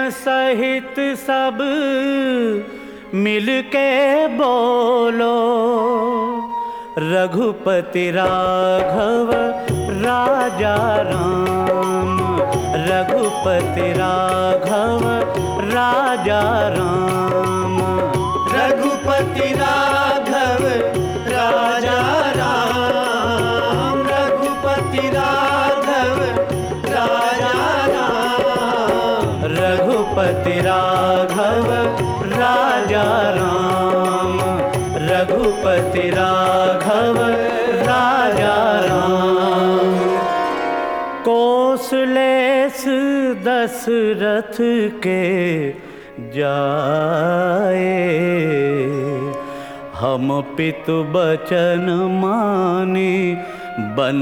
सहित सब मिलके बोलो, रघुपति राघव राजा राम, रघुपति राघव राजा राम, रघुपति राघव राजा राम, रघुपति राघव राजा राम, रघुपति राघव राजा राम, रघुपति राघव राजा राम। कौशलेश दशरथ के जाए, हम पितु बचन माने बन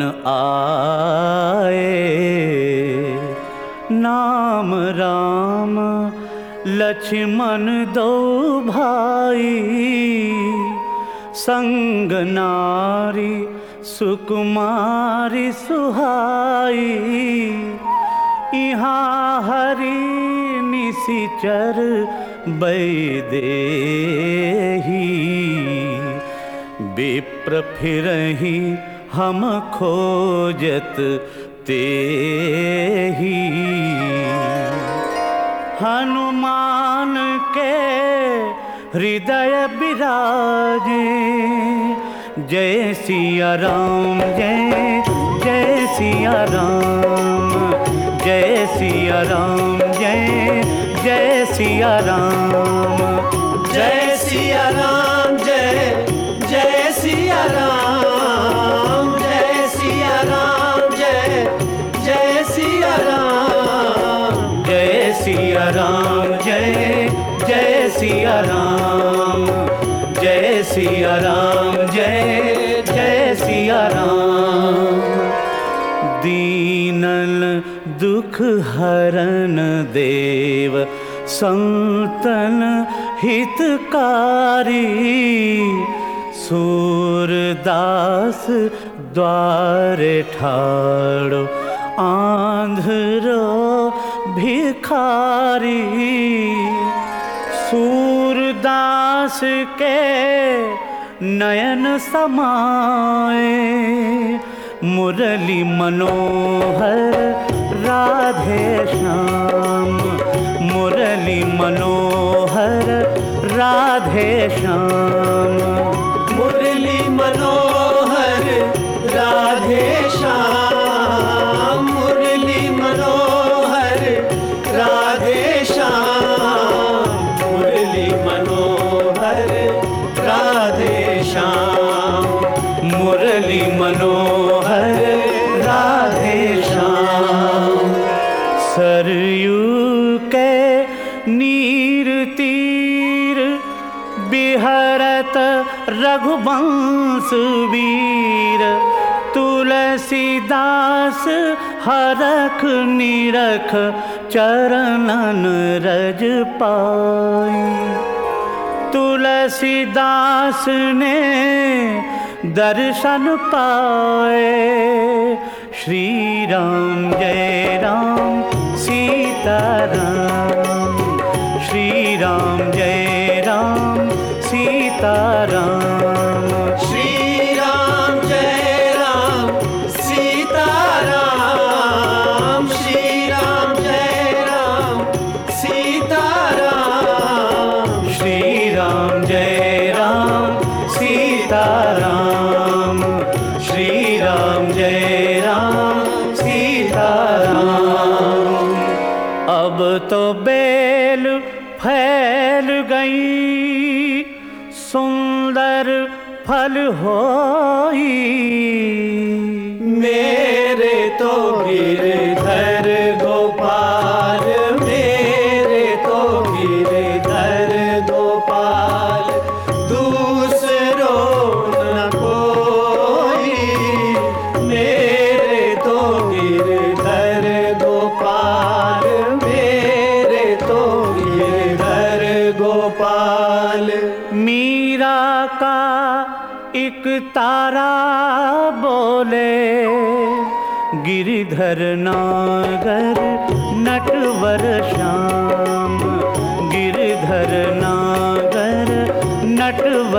आए। नाम राम लक्ष्मण दो भाई, संग नारी सुकुमारी सुहाई। यहाँ हरि निशिचर बैदेही, विप्र फिरहि हम खोजत तेहि। हनुमान के हृदय विराजे, जय सिया राम जय जय सिया राम, जय सिया राम जय जय सिया राम, जय सिया राम जय जय सिया राम, जय सिया राम जय जय सिया राम, जय सिया राम जय जय सिया राम, जय सिया राम जय जय सिया राम। दीनल दुख हरन देव संतन हितकारी, सूरदास द्वारे ठाड़ो आंध्रो भिखारी। सूरदास के नयन समाए, मुरली मनोहर राधे श्याम, मुरली मनोहर राधे श्याम, मुरली मनोहर राधे श्याम, मुरली मनोहर राधे श्याम, मुरली मनोहर राधे श्याम, मुरली मनोहर राधे श्याम। सरयू के नीर तीर बिहरत रघुवंश वीर, तुलसीदास हरख निरख चरणन रज पाई। तुलसीदास ने दर्शन पाए, श्री राम जय राम सीता राम, श्री राम जय राम सीता राम, श्री राम जय राम सीता राम, श्री राम जय राम सीता राम, श्री राम जय राम सीता राम, श्री राम जय राम सीता राम। अब तो बेल फैल गई, सुंदर फल होई। मेरे तो गिरधर गोपाल, मेरे तो गिरधर गोपाल, दूसरो न कोई। मेरे तो गिरधर गोपाल, मेरे तो गिरधर गोपाल। मीरा का एक तारा बोले, गिरिधर नागर नटवर श्याम,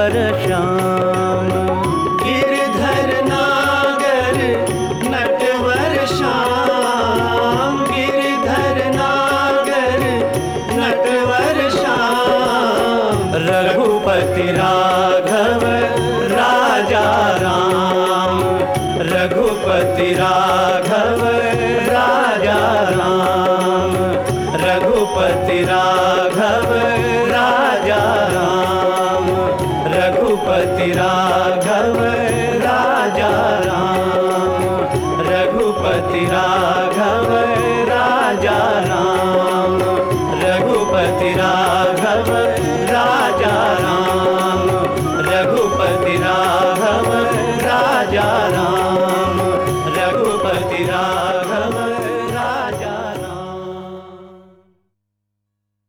नटवर श्याम। गिरधर नागर नटवर श्याम, गिरधर नागर नटवर श्याम। रघुपति राघव राजा राम, रघुपति राघव राजा राम, रघुपति राघव राजा राम, रघुपति राघव